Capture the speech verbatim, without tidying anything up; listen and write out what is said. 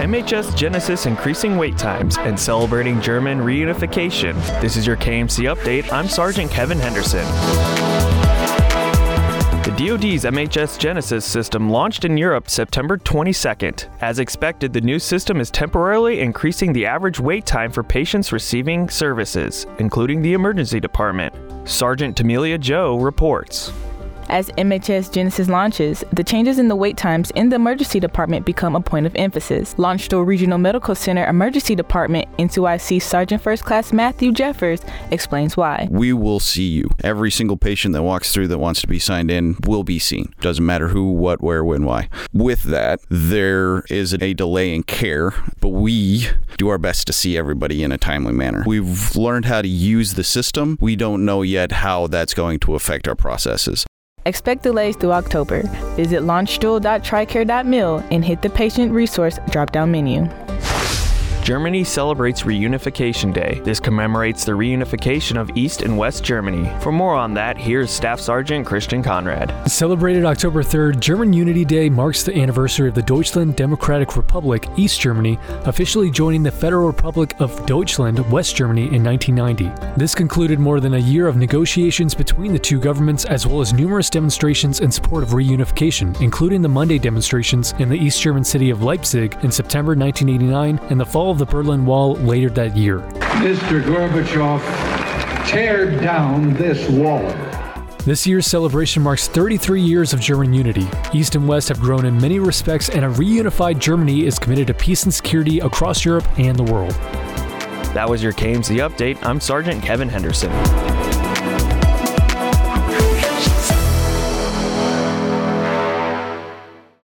M H S Genesis increasing wait times and celebrating German reunification. This is your K M C update. I'm Sergeant Kevin Henderson. The D O D's M H S Genesis system launched in Europe September twenty-second. As expected, the new system is temporarily increasing the average wait time for patients receiving services, including the emergency department. Sergeant Tamelia Joe reports. As M H S Genesis launches, the changes in the wait times in the emergency department become a point of emphasis. Launchstone Regional Medical Center Emergency Department N two I C Sergeant First Class Matthew Jeffers explains why. We will see you. Every single patient that walks through that wants to be signed in will be seen. Doesn't matter who, what, where, when, why. With that, there is a delay in care, but we do our best to see everybody in a timely manner. We've learned how to use the system. We don't know yet how that's going to affect our processes. Expect delays through October. Visit launchstool dot tricare dot mil and hit the Patient Resource drop-down menu. Germany celebrates Reunification Day. This commemorates the reunification of East and West Germany. For more on that, here's Staff Sergeant Christian Conrad. Celebrated October third, German Unity Day marks the anniversary of the Deutschland Democratic Republic, East Germany, officially joining the Federal Republic of Deutschland, West Germany, in nineteen ninety. This concluded more than a year of negotiations between the two governments, as well as numerous demonstrations in support of reunification, including the Monday demonstrations in the East German city of Leipzig in September nineteen eighty-nine and the fall of the Berlin Wall later that year. Mister Gorbachev, tear down this wall. This year's celebration marks thirty-three years of German unity. East and West have grown in many respects, and a reunified Germany is committed to peace and security across Europe and the world. That was your K M C update. I'm Sergeant Kevin Henderson.